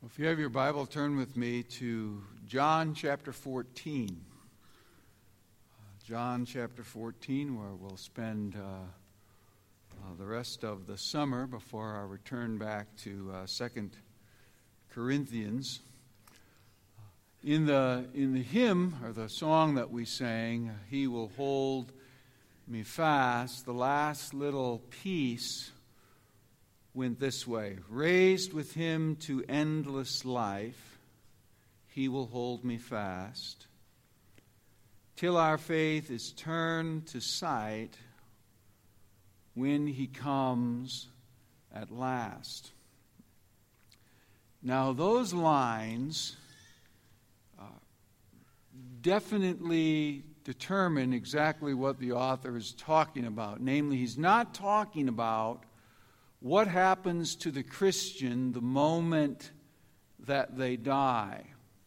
If you have your Bible, turn with me to John chapter 14. John chapter 14, where we'll spend the rest of the summer before our return back to 2 Corinthians. In the hymn, or the song that we sang, "He Will Hold Me Fast," the last little piece went this way: raised with him to endless life, he will hold me fast, till our faith is turned to sight, when he comes at last. Now those lines definitely determine exactly what the author is talking about. Namely, he's not talking about what happens to the Christian the moment that they die,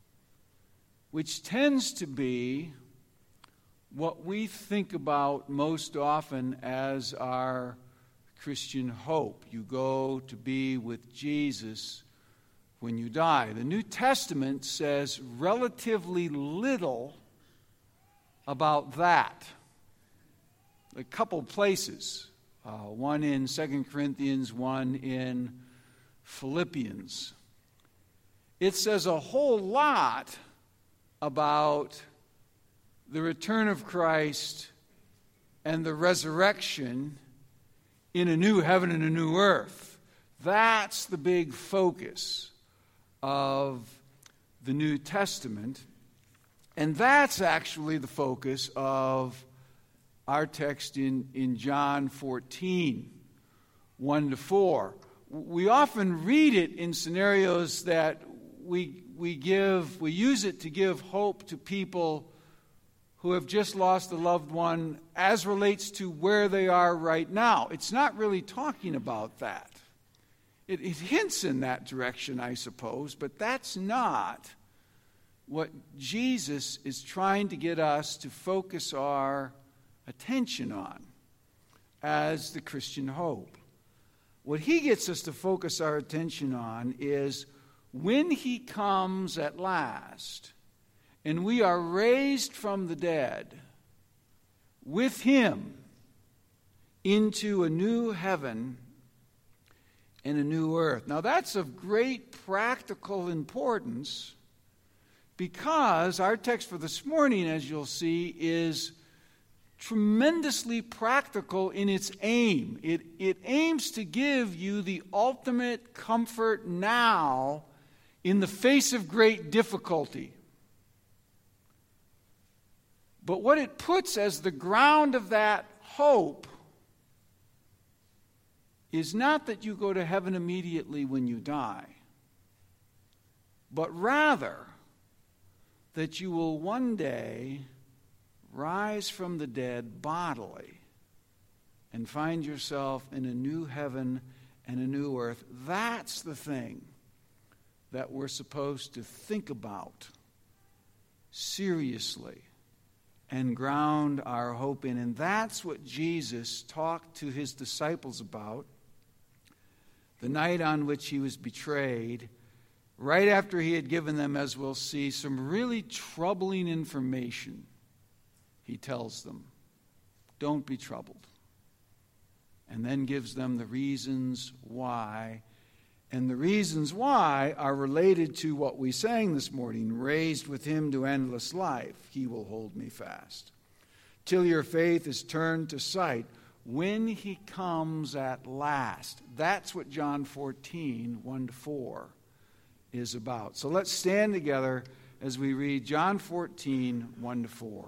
which tends to be what we think about most often as our Christian hope. You go to be with Jesus when you die. The New Testament says relatively little about that. A couple places. One in 2 Corinthians, one in Philippians. It says a whole lot about the return of Christ and the resurrection in a new heaven and a new earth. That's the big focus of the New Testament. And that's actually the focus of our text in John 14, 1-4. We often read it in scenarios that we use it to give hope to people who have just lost a loved one as relates to where they are right now. It's not really talking about that. It hints in that direction, I suppose, but that's not what Jesus is trying to get us to focus our attention on as the Christian hope. What he gets us to focus our attention on is when he comes at last and we are raised from the dead with him into a new heaven and a new earth. Now that's of great practical importance, because our text for this morning, as you'll see, is tremendously practical in its aim. It aims to give you the ultimate comfort now in the face of great difficulty. But what it puts as the ground of that hope is not that you go to heaven immediately when you die, but rather that you will one day rise from the dead bodily and find yourself in a new heaven and a new earth. That's the thing that we're supposed to think about seriously and ground our hope in. And that's what Jesus talked to his disciples about the night on which he was betrayed, right after he had given them, as we'll see, some really troubling information. He tells them, don't be troubled. And then gives them the reasons why. And the reasons why are related to what we sang this morning: raised with him to endless life, he will hold me fast, till your faith is turned to sight, when he comes at last. That's what John 14, 1-4 is about. So let's stand together as we read John 14, 1-4.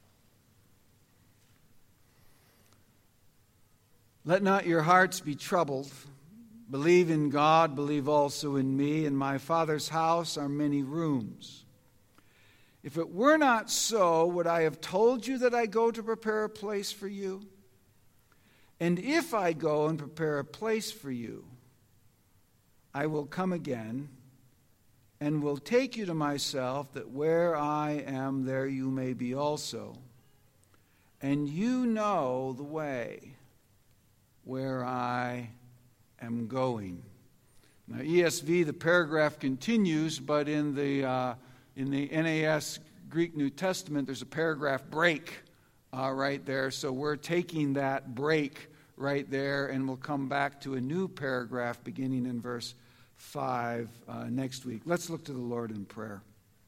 Let not your hearts be troubled. Believe in God, believe also in me. In my Father's house are many rooms. If it were not so, would I have told you that I go to prepare a place for you? And if I go and prepare a place for you, I will come again and will take you to myself, that where I am, there you may be also. And you know the way where I am going. Now, ESV, the paragraph continues, but in the NAS Greek New Testament, there's a paragraph break right there. So we're taking that break right there, and we'll come back to a new paragraph beginning in verse 5 next week. Let's look to the Lord in prayer.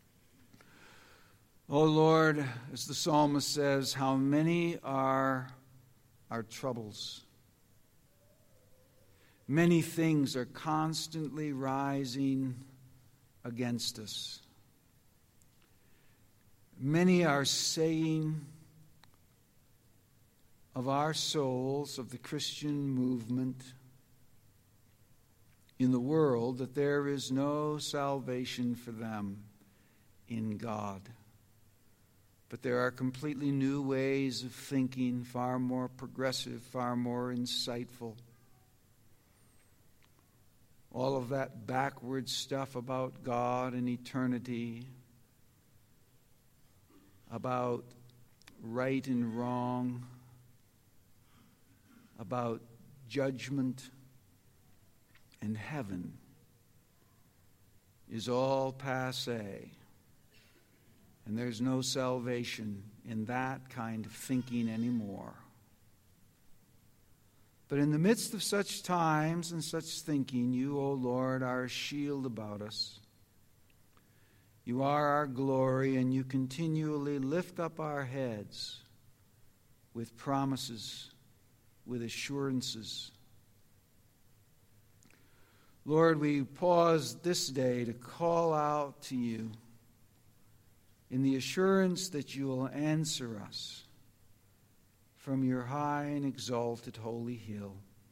O Lord, as the psalmist says, how many are our troubles? Many things are constantly rising against us. Many are saying of our souls, of the Christian movement in the world, that there is no salvation for them in God. But there are completely new ways of thinking, far more progressive, far more insightful. All of that backward stuff about God and eternity, about right and wrong, about judgment and heaven, is all passé. And there's no salvation in that kind of thinking anymore. But in the midst of such times and such thinking, you, O Lord, are a shield about us. You are our glory, and you continually lift up our heads with promises, with assurances. Lord, we pause this day to call out to you in the assurance that you will answer us from your high and exalted holy hill.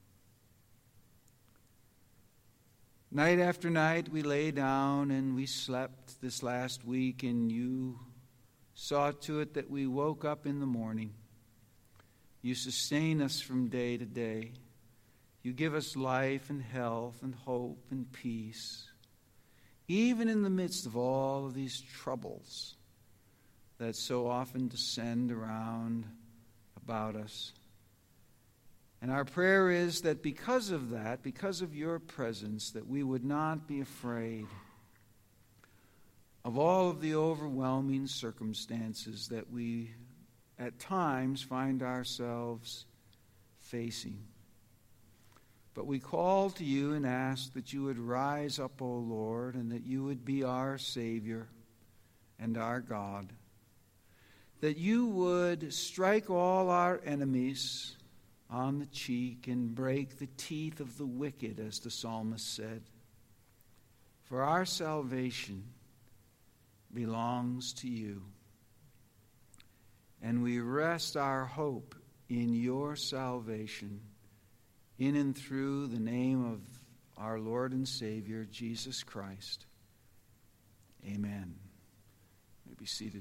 Night after night we lay down and we slept this last week, and you saw to it that we woke up in the morning. You sustain us from day to day. You give us life and health and hope and peace, even in the midst of all of these troubles that so often descend around about us. And our prayer is that because of that, because of your presence, that we would not be afraid of all of the overwhelming circumstances that we at times find ourselves facing. But we call to you and ask that you would rise up, O Lord, and that you would be our Savior and our God. That you would strike all our enemies on the cheek and break the teeth of the wicked, as the psalmist said. For our salvation belongs to you. And we rest our hope in your salvation, in and through the name of our Lord and Savior, Jesus Christ. Amen. You may be seated.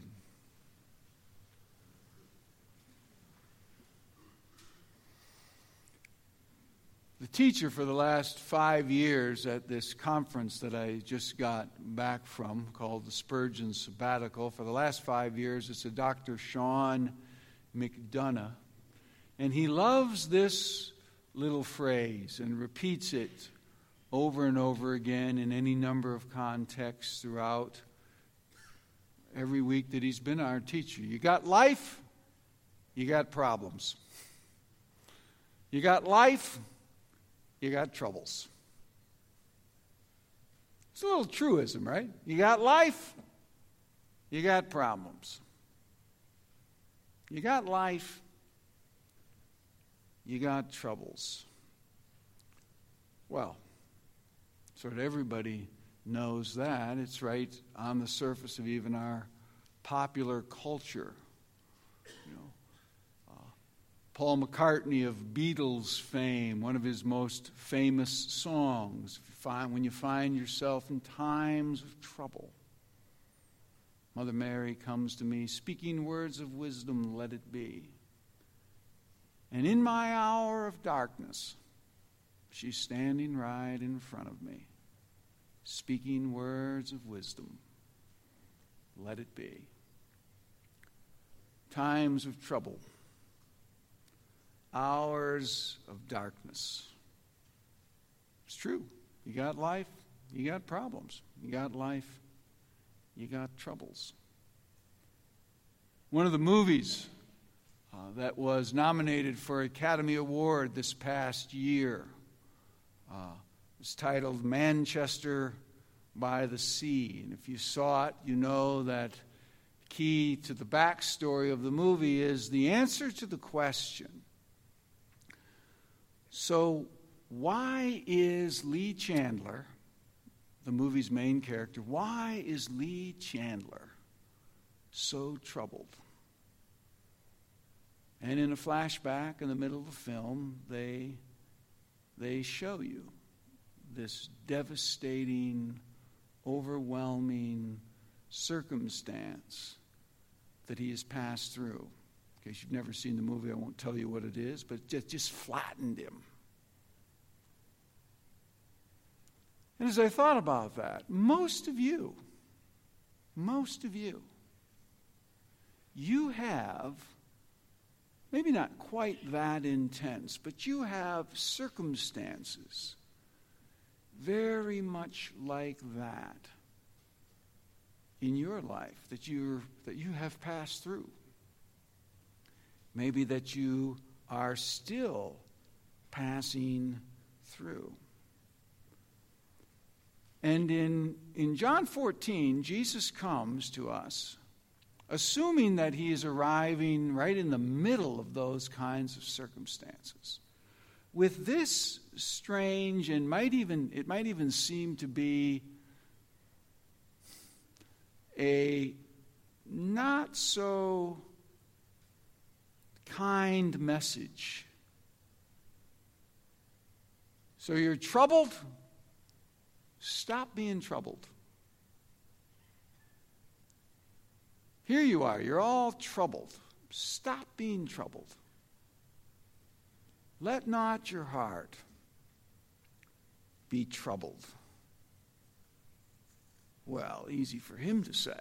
The teacher for the last 5 years at this conference that I just got back from, called the Spurgeon Sabbatical, for the last 5 years, it's a Dr. Sean McDonough. And he loves this little phrase and repeats it over and over again in any number of contexts throughout every week that he's been our teacher. You got life, you got problems. You got life, you got troubles. It's a little truism, right? You got life, you got problems. You got life, you got troubles. Well, sort of everybody knows that. It's right on the surface of even our popular culture. Paul McCartney of Beatles fame, one of his most famous songs, when you find yourself in times of trouble, Mother Mary comes to me, speaking words of wisdom, let it be. And in my hour of darkness, she's standing right in front of me, speaking words of wisdom, let it be. Times of trouble. Hours of darkness. It's true. You got life, you got problems. You got life, you got troubles. One of the movies that was nominated for Academy Award this past year was titled Manchester by the Sea. And if you saw it, you know that the key to the backstory of the movie is the answer to the question. So, why is Lee Chandler, the movie's main character, why is Lee Chandler so troubled? And in a flashback in the middle of the film, they show you this devastating, overwhelming circumstance that he has passed through. In case you've never seen the movie, I won't tell you what it is, but it just flattened him. And as I thought about that, most of you, you have, maybe not quite that intense, but you have circumstances very much like that in your life that you have passed through. Maybe that you are still passing through. And in John 14, Jesus comes to us, assuming that he is arriving right in the middle of those kinds of circumstances, with this strange and it might even seem to be a not so kind message. So you're troubled? Stop being troubled. Here you are, you're all troubled. Stop being troubled. Let not your heart be troubled. Well, easy for him to say.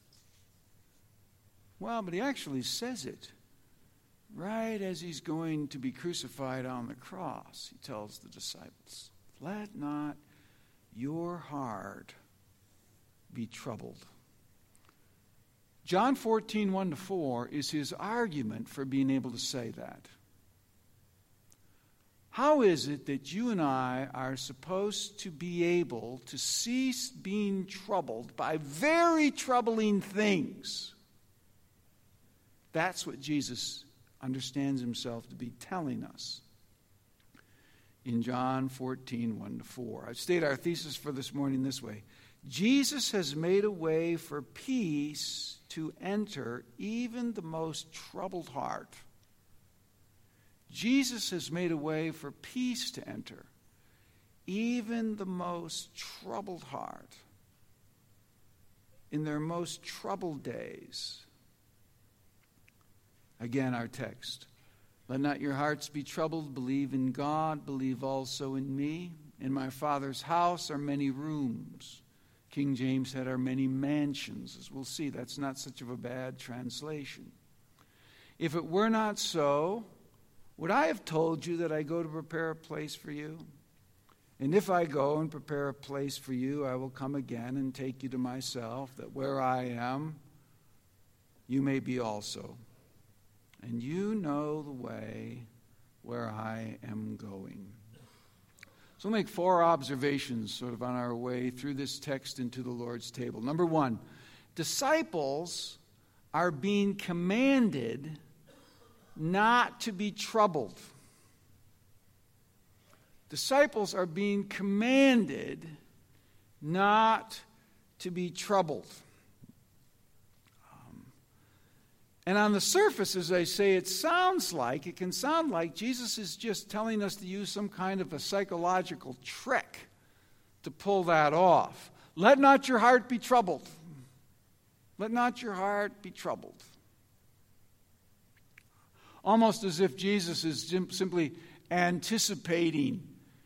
Well, but he actually says it right as he's going to be crucified on the cross. He tells the disciples, let not your heart be troubled. John 14, 1-4 is his argument for being able to say that. How is it that you and I are supposed to be able to cease being troubled by very troubling things? That's what Jesus understands himself to be telling us in John 14, 1-4. I've stated our thesis for this morning this way. Jesus has made a way for peace to enter even the most troubled heart. Jesus has made a way for peace to enter even the most troubled heart in their most troubled days. Again, our text. Let not your hearts be troubled. Believe in God. Believe also in me. In my Father's house are many rooms. King James had are many mansions. As we'll see, that's not such of a bad translation. If it were not so, would I have told you that I go to prepare a place for you? And if I go and prepare a place for you, I will come again and take you to myself, that where I am, you may be also. And you know the way where I am going. So we'll make 4 observations sort of on our way through this text into the Lord's table. Number 1, disciples are being commanded not to be troubled. Disciples are being commanded not to be troubled. And on the surface, as I say, it can sound like Jesus is just telling us to use some kind of a psychological trick to pull that off. Let not your heart be troubled. Let not your heart be troubled. Almost as if Jesus is simply anticipating,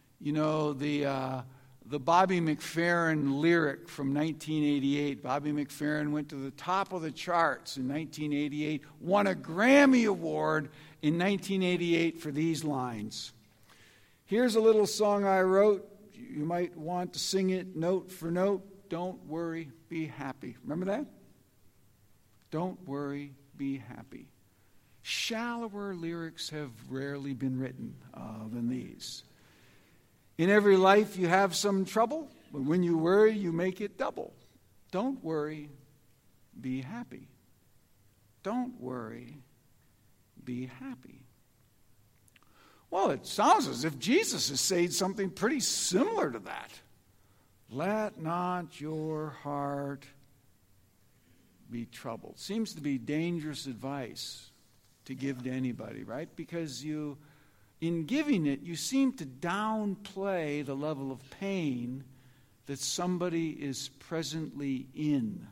the Bobby McFerrin lyric from 1988. Bobby McFerrin went to the top of the charts in 1988, won a Grammy Award in 1988 for these lines. Here's a little song I wrote, You might want to sing it note for note. Don't worry, be happy. Remember that? Don't worry, be happy. Shallower lyrics have rarely been written than these. In every life you have some trouble, but when you worry, you make it double. Don't worry, be happy. Don't worry, be happy. Well, it sounds as if Jesus is saying something pretty similar to that. Let not your heart be troubled. Seems to be dangerous advice to give to anybody, right? Because in giving it, you seem to downplay the level of pain that somebody is presently in.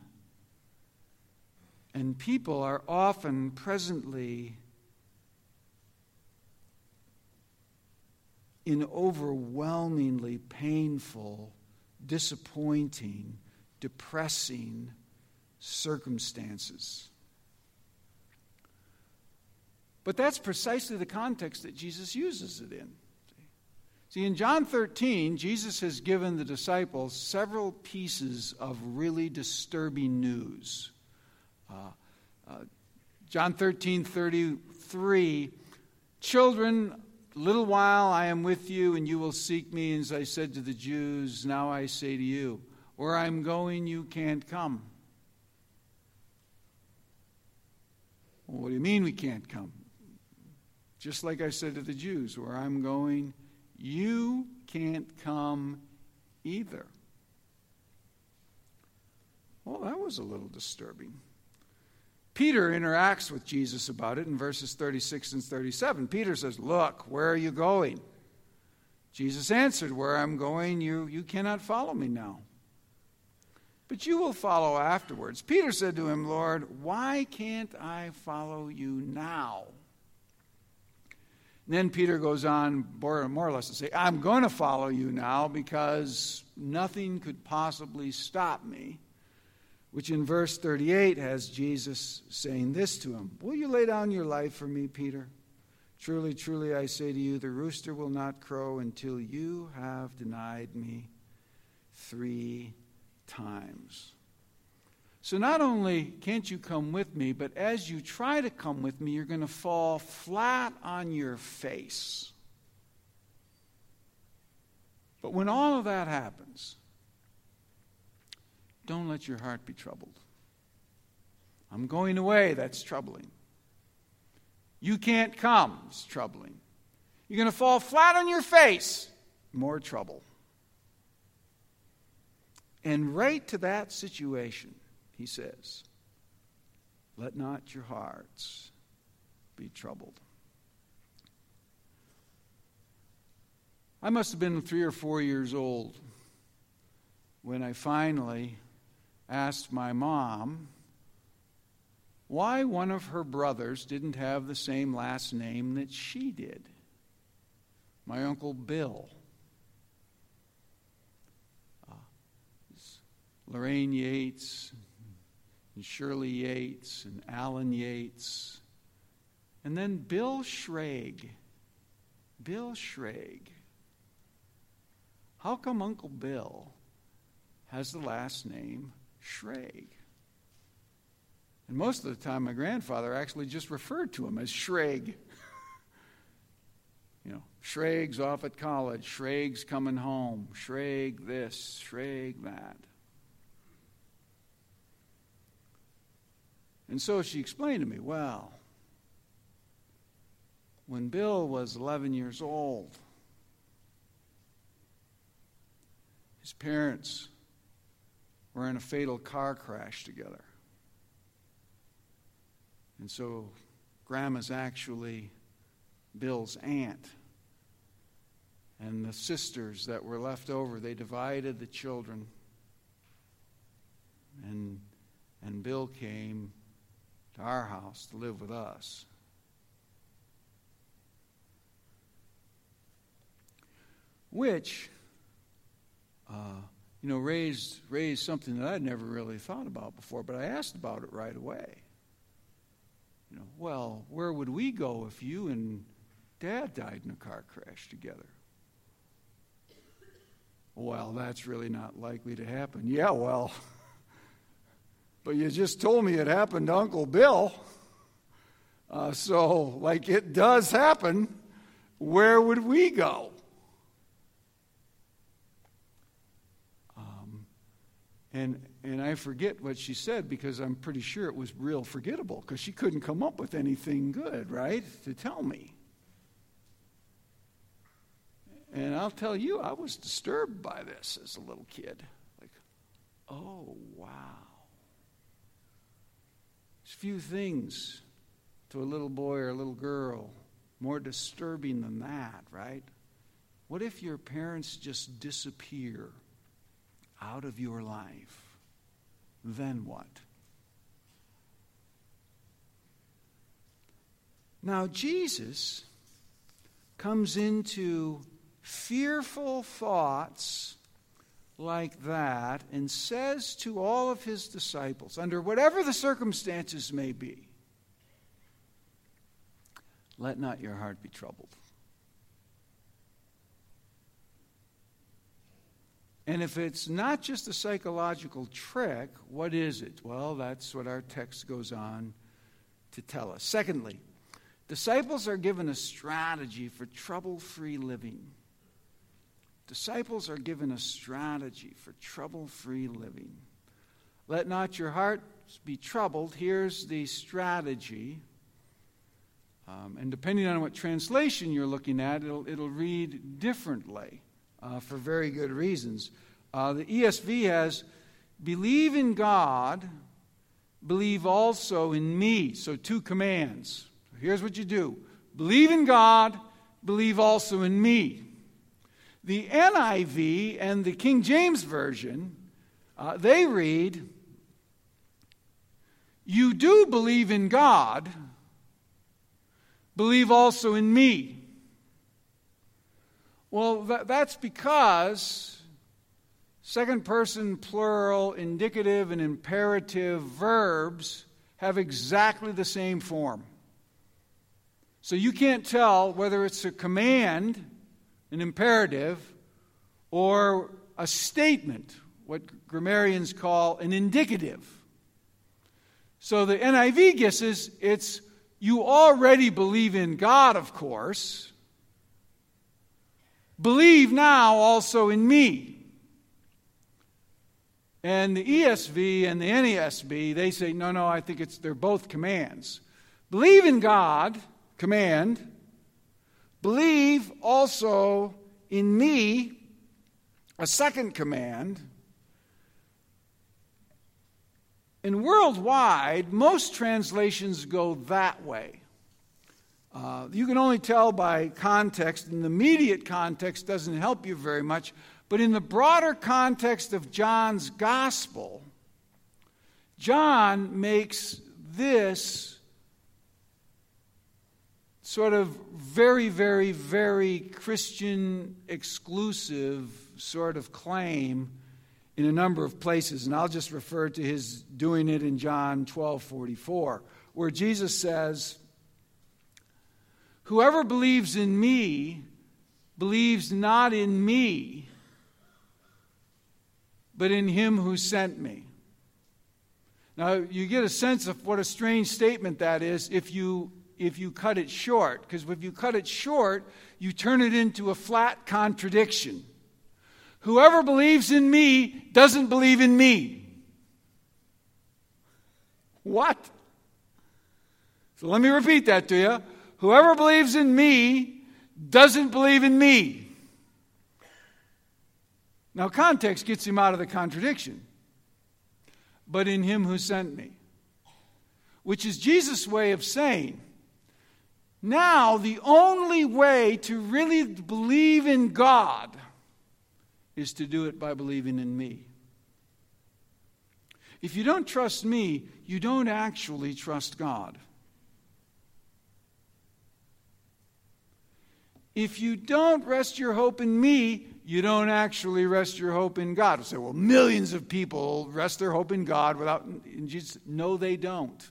And people are often presently in overwhelmingly painful, disappointing, depressing circumstances. But that's precisely the context that Jesus uses it in. See, in John 13, Jesus has given the disciples several pieces of really disturbing news. John 13:33, children, little while I am with you, and you will seek me, as I said to the Jews, now I say to you, where I'm going, you can't come. Well, what do you mean we can't come? Just like I said to the Jews, where I'm going, you can't come either. Well, that was a little disturbing. Peter interacts with Jesus about it in verses 36 and 37. Peter says, look, where are you going? Jesus answered, where I'm going, you cannot follow me now, but you will follow afterwards. Peter said to him, Lord, why can't I follow you now? And then Peter goes on more or less to say, I'm going to follow you now because nothing could possibly stop me. Which in verse 38 has Jesus saying this to him, will you lay down your life for me, Peter? Truly, truly, I say to you, the rooster will not crow until you have denied me 3 times. So not only can't you come with me, but as you try to come with me, you're going to fall flat on your face. But when all of that happens, don't let your heart be troubled. I'm going away, that's troubling. You can't come, it's troubling. You're going to fall flat on your face, more trouble. And right to that situation, he says, let not your hearts be troubled. I must have been 3 or 4 years old when I finally asked my mom why one of her brothers didn't have the same last name that she did. My Uncle Bill. Lorraine Yates, and Shirley Yates, and Alan Yates, and then Bill Schrag. Bill Schrag. How come Uncle Bill has the last name Schrag? And most of the time, my grandfather actually just referred to him as Schrag. You know, Schrag's off at college, Schrag's coming home, Schrag this, Schrag that. And so she explained to me, well, when Bill was 11 years old, his parents were in a fatal car crash together. And so Grandma's actually Bill's aunt. And the sisters that were left over, they divided the children. And Bill came to our house to live with us. Which, raised something that I'd never really thought about before, but I asked about it right away. Well, where would we go if you and Dad died in a car crash together? Well, that's really not likely to happen. Yeah, well, but you just told me it happened to Uncle Bill. So, like, it does happen. Where would we go? And I forget what she said because I'm pretty sure it was real forgettable because she couldn't come up with anything good, right, to tell me. And I'll tell you, I was disturbed by this as a little kid. Like, oh, wow. There's few things to a little boy or a little girl more disturbing than that, right? What if your parents just disappear out of your life? Then what? Now, Jesus comes into fearful thoughts like that and says to all of his disciples, under whatever the circumstances may be, let not your heart be troubled. And if it's not just a psychological trick, what is it? Well, that's what our text goes on to tell us. Secondly, disciples are given a strategy for trouble-free living. Disciples are given a strategy for trouble-free living. Let not your hearts be troubled. Here's the strategy. And depending on what translation you're looking at, it'll read differently. For very good reasons. The ESV has, believe in God, believe also in me. So 2 commands. Here's what you do. Believe in God, believe also in me. The NIV and the King James Version, they read, you do believe in God, believe also in me. Well, that's because second person plural, indicative, and imperative verbs have exactly the same form. So you can't tell whether it's a command, an imperative, or a statement, what grammarians call an indicative. So the NIV guesses it's you already believe in God, of course. Believe now also in me. And the ESV and the NASB, they say, no, I think they're both commands. Believe in God, command. Believe also in me, a second command. And worldwide, most translations go that way. You can only tell by context, and the immediate context doesn't help you very much. But in the broader context of John's gospel, John makes this sort of very, very, very Christian exclusive sort of claim in a number of places. And I'll just refer to his doing it in John 12:44, where Jesus says, whoever believes in me believes not in me, but in him who sent me. Now, you get a sense of what a strange statement that is if you cut it short. Because if you cut it short, you turn it into a flat contradiction. Whoever believes in me doesn't believe in me. What? So let me repeat that to you. Whoever believes in me doesn't believe in me. Now, context gets him out of the contradiction. But in him who sent me. Which is Jesus' way of saying, now the only way to really believe in God is to do it by believing in me. If you don't trust me, you don't actually trust God. If you don't rest your hope in me, you don't actually rest your hope in God. You say, well, millions of people rest their hope in God without in Jesus. No, they don't.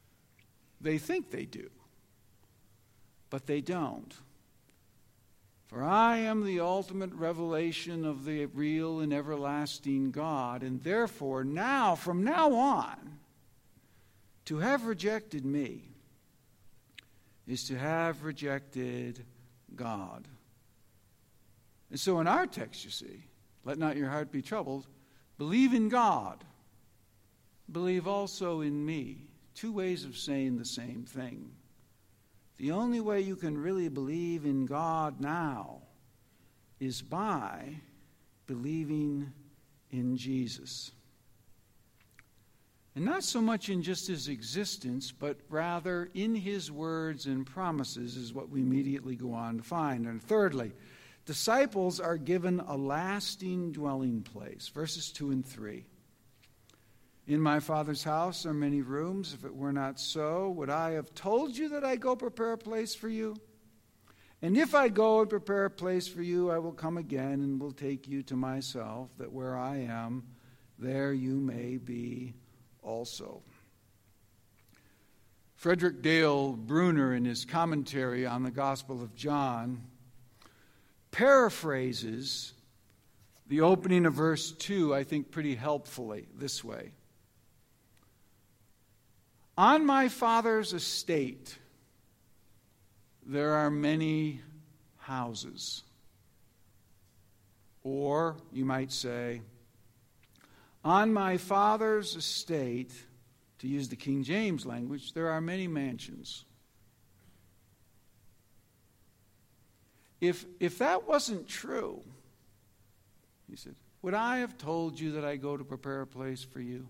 They think they do, but they don't. For I am the ultimate revelation of the real and everlasting God, and therefore now, from now on, to have rejected me is to have rejected God. And so in our text, you see, let not your heart be troubled. Believe in God. Believe also in me. Two ways of saying the same thing. The only way you can really believe in God now is by believing in Jesus. And not so much in just his existence, but rather in his words and promises is what we immediately go on to find. And thirdly, disciples are given a lasting dwelling place. Verses 2 and 3. In my Father's house are many rooms. If it were not so, would I have told you that I go prepare a place for you? And if I go and prepare a place for you, I will come again and will take you to myself, that where I am, there you may be also. Frederick Dale Bruner, in his commentary on the Gospel of John, paraphrases the opening of verse 2, I think, pretty helpfully this way. On my Father's estate, there are many houses. Or, you might say, on my Father's estate, to use the King James language, there are many mansions. If that wasn't true, he said, would I have told you that I go to prepare a place for you?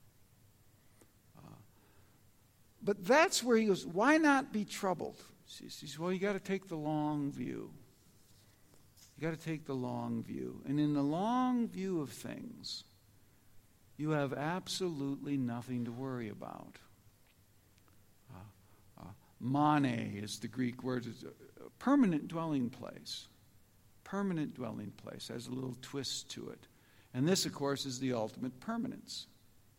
But that's where he goes, why not be troubled? He says, well, you got to take the long view. You got to take the long view. And in the long view of things, you have absolutely nothing to worry about. Mane is the Greek word. It's a permanent dwelling place. Permanent dwelling place. Has a little twist to it. And this, of course, is the ultimate permanence.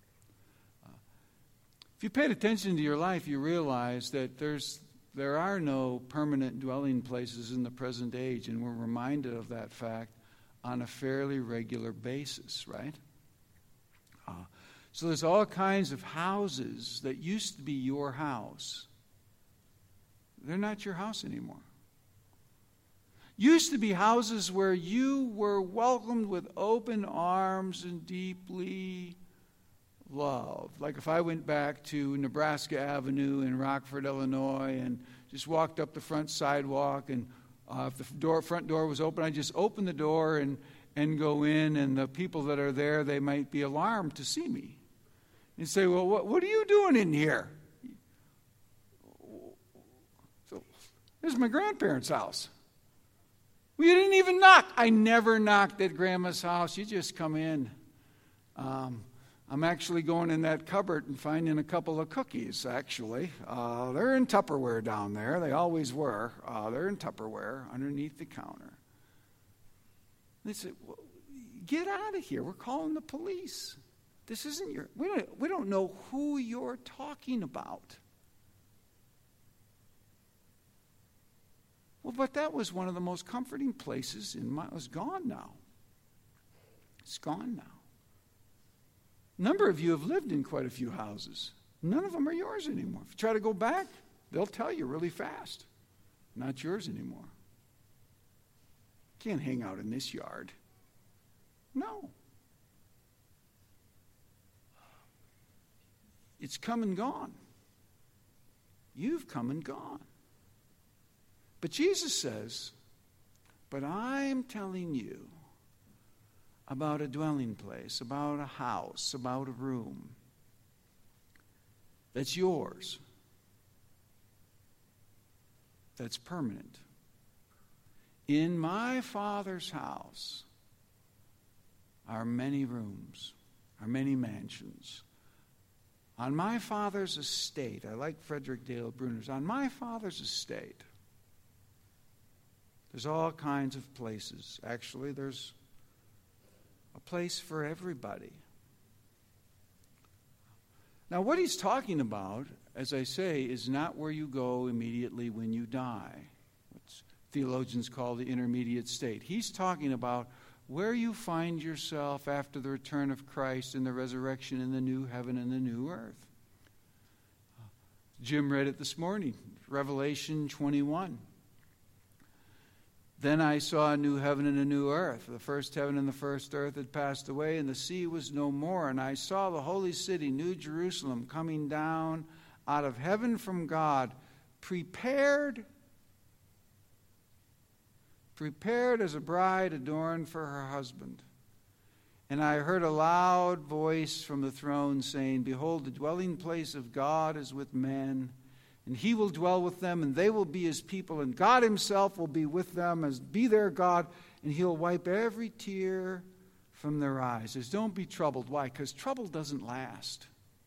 If you paid attention to your life, you realize that there are no permanent dwelling places in the present age, and we're reminded of that fact on a fairly regular basis, right? So there's all kinds of houses that used to be your house. They're not your house anymore. Used to be houses where you were welcomed with open arms and deeply loved. Like if I went back to Nebraska Avenue in Rockford, Illinois, and just walked up the front sidewalk, and if the front door was open, I'd just open the door and go in, and the people that are there, they might be alarmed to see me. And say, well, what are you doing in here? So, this is my grandparents' house. Well, you didn't even knock. I never knocked at Grandma's house. You just come in. I'm actually going in that cupboard and finding a couple of cookies, actually. They're in Tupperware down there. They always were. They're in Tupperware underneath the counter. They said, well, get out of here. We're calling the police. This isn't your... We don't know who you're talking about. Well, but that was one of the most comforting places in my... It was gone now. It's gone now. A number of you have lived in quite a few houses. None of them are yours anymore. If you try to go back, they'll tell you really fast. Not yours anymore. Can't hang out in this yard. No. It's come and gone. You've come and gone. But Jesus says, but I'm telling you about a dwelling place, about a house, about a room that's yours, that's permanent. In my Father's house are many rooms, are many mansions. On my Father's estate, I like Frederick Dale Bruner's, on my Father's estate, there's all kinds of places. Actually, there's a place for everybody. Now, what he's talking about, as I say, is not where you go immediately when you die. theologians call the intermediate state. He's talking about where you find yourself after the return of Christ and the resurrection in the new heaven and the new earth. Jim read it this morning, Revelation 21. Then I saw a new heaven and a new earth. The first heaven and the first earth had passed away, and the sea was no more. And I saw the holy city, New Jerusalem, coming down out of heaven from God, prepared as a bride adorned for her husband. And I heard a loud voice from the throne saying, Behold, the dwelling place of God is with men, and he will dwell with them, and they will be his people, and God himself will be with them, as be their God, and he'll wipe every tear from their eyes. Says, don't be troubled. Why? Because trouble doesn't last.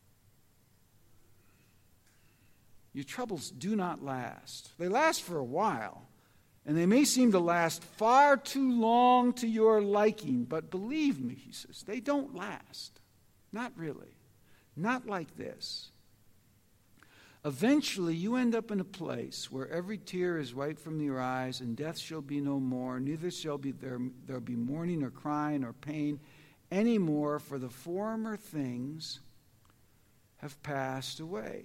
Your troubles do not last. They last for a while, and they may seem to last far too long to your liking, but believe me, he says, they don't last. Not really. Not like this. Eventually, you end up in a place where every tear is wiped from your eyes, and death shall be no more, neither shall be there'll be mourning or crying or pain anymore, for the former things have passed away.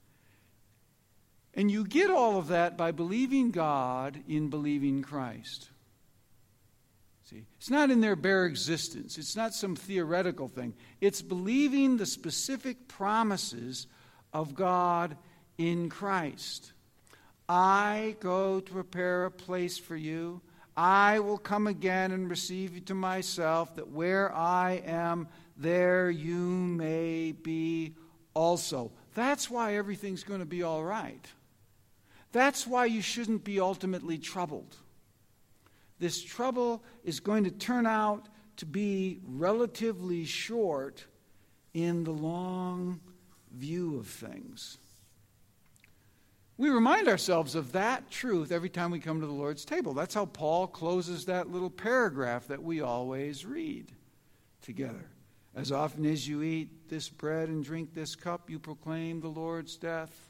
And you get all of that by believing God in believing Christ. See, it's not in their bare existence. It's not some theoretical thing. It's believing the specific promises of God in Christ. I go to prepare a place for you. I will come again and receive you to myself, that where I am, there you may be also. That's why everything's going to be all right. That's why you shouldn't be ultimately troubled. This trouble is going to turn out to be relatively short in the long view of things. We remind ourselves of that truth every time we come to the Lord's table. That's how Paul closes that little paragraph that we always read together. As often as you eat this bread and drink this cup, you proclaim the Lord's death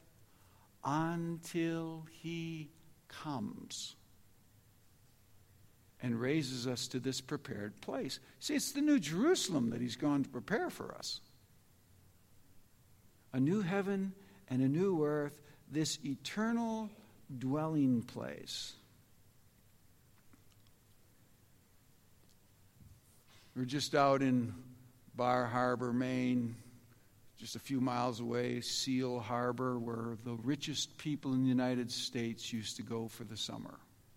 until he comes and raises us to this prepared place. See, it's the New Jerusalem that he's gone to prepare for us. A new heaven and a new earth, this eternal dwelling place. We're just out in Bar Harbor, Maine, just a few miles away, Seal Harbor, where the richest people in the United States used to go for the summer.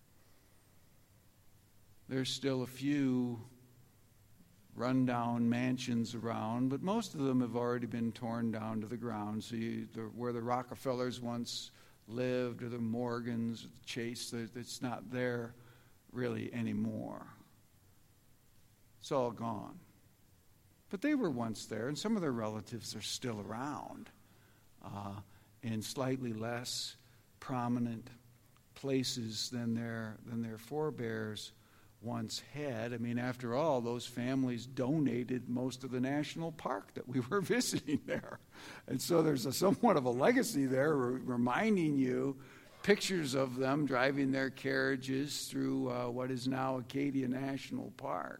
There's still a few rundown mansions around, but most of them have already been torn down to the ground. So where the Rockefellers once lived, or the Morgans, or the Chase, it's not there really anymore. It's all gone. But they were once there, and some of their relatives are still around in slightly less prominent places than their forebears once had. I mean, after all, those families donated most of the national park that we were visiting there. And so there's somewhat of a legacy there reminding you pictures of them driving their carriages through what is now Acadia National Park.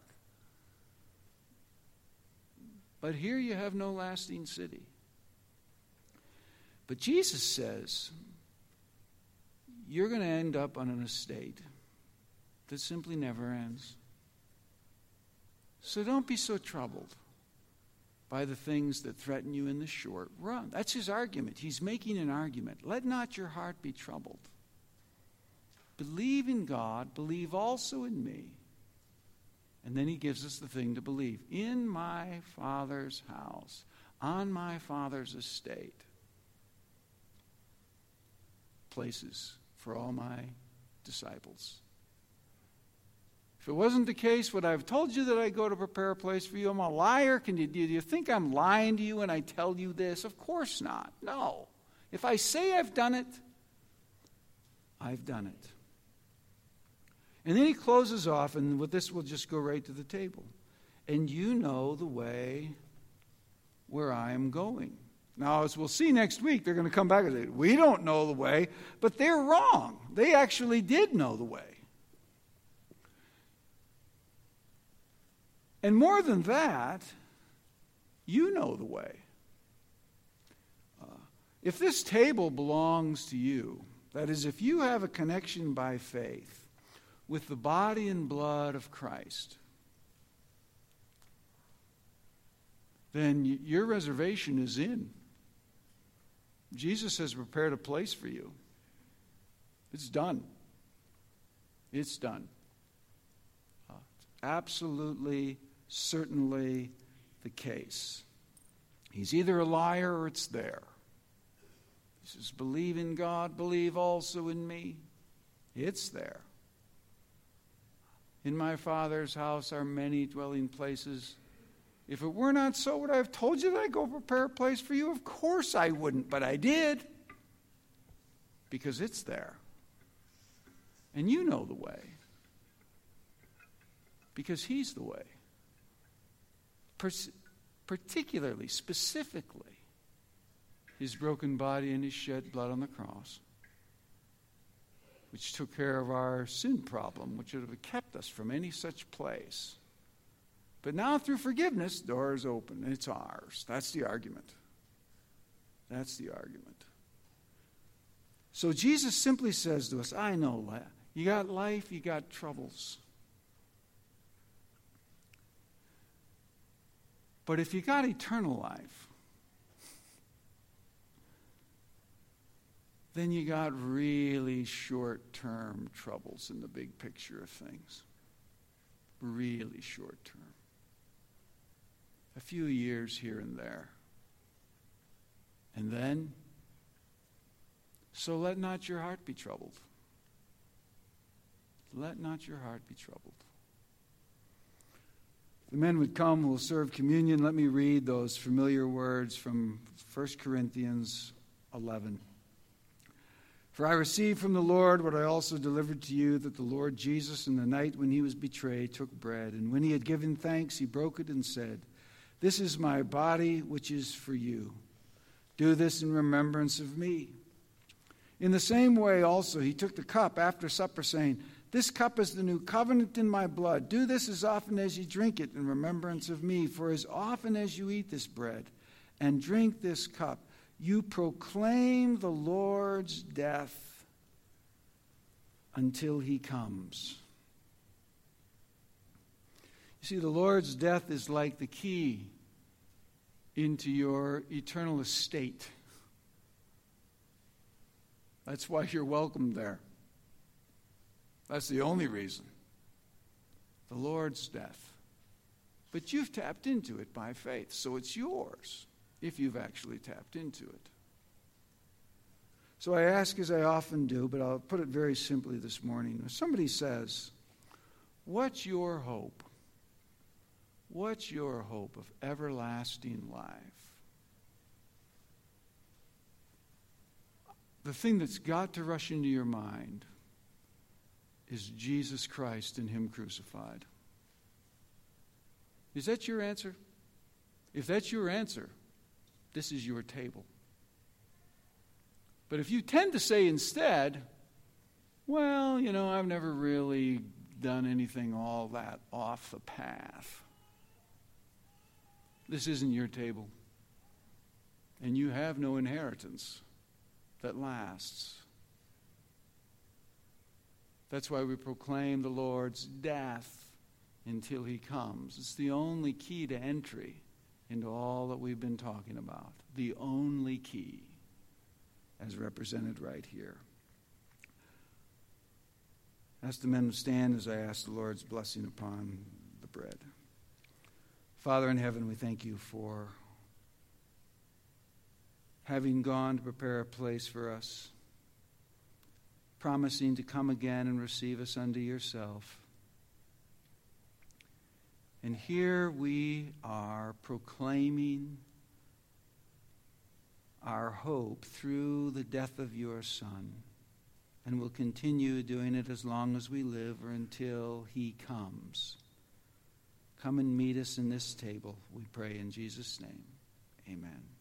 But here you have no lasting city. But Jesus says you're going to end up on an estate that simply never ends. So don't be so troubled by the things that threaten you in the short run. That's his argument. He's making an argument. Let not your heart be troubled. Believe in God. Believe also in me. And then he gives us the thing to believe. In my Father's house, on my Father's estate, places for all my disciples. If it wasn't the case, would I have told you that I go to prepare a place for you? I'm a liar. Do you think I'm lying to you when I tell you this? Of course not. No. If I say I've done it, I've done it. And then he closes off, and with this we'll just go right to the table. And you know the way where I am going. Now, as we'll see next week, they're going to come back and say, we don't know the way, but they're wrong. They actually did know the way. And more than that, you know the way. If this table belongs to you, that is, if you have a connection by faith with the body and blood of Christ, then your reservation is in. Jesus has prepared a place for you. It's done. It's done. It's absolutely, certainly the case. He's either a liar or it's there. He says, believe in God, believe also in me. It's there. In my Father's house are many dwelling places. If it were not so, would I have told you that I'd go prepare a place for you? Of course I wouldn't, but I did. Because it's there. And you know the way. Because He's the way. Particularly, specifically, His broken body and His shed blood on the cross, which took care of our sin problem, which would have kept us from any such place. But now through forgiveness, the door is open, and it's ours. That's the argument. That's the argument. So Jesus simply says to us, I know, you got life, you got troubles. But if you got eternal life, then you got really short-term troubles in the big picture of things. Really short-term. A few years here and there. And then, so let not your heart be troubled. Let not your heart be troubled. The men would come who will serve communion. Let me read those familiar words from 1 Corinthians 11. For I received from the Lord what I also delivered to you, that the Lord Jesus, in the night when He was betrayed, took bread. And when He had given thanks, He broke it and said, this is my body, which is for you. Do this in remembrance of me. In the same way also He took the cup after supper, saying, this cup is the new covenant in my blood. Do this as often as you drink it in remembrance of me. For as often as you eat this bread and drink this cup, you proclaim the Lord's death until He comes. You see, the Lord's death is like the key into your eternal estate. That's why you're welcome there. That's the only reason. The Lord's death. But you've tapped into it by faith, so it's yours if you've actually tapped into it. So I ask, as I often do, but I'll put it very simply this morning. If somebody says, what's your hope? What's your hope of everlasting life? The thing that's got to rush into your mind is Jesus Christ and Him crucified. Is that your answer? If that's your answer, this is your table. But if you tend to say instead, well, I've never really done anything all that off the path, this isn't your table. And you have no inheritance that lasts. That's why we proclaim the Lord's death until He comes. It's the only key to entry into all that we've been talking about. The only key, as represented right here. Ask the men to stand as I ask the Lord's blessing upon the bread. Father in heaven, we thank You for having gone to prepare a place for us, promising to come again and receive us unto Yourself. And here we are proclaiming our hope through the death of Your Son, and will continue doing it as long as we live or until He comes. Come and meet us in this table, we pray in Jesus' name. Amen.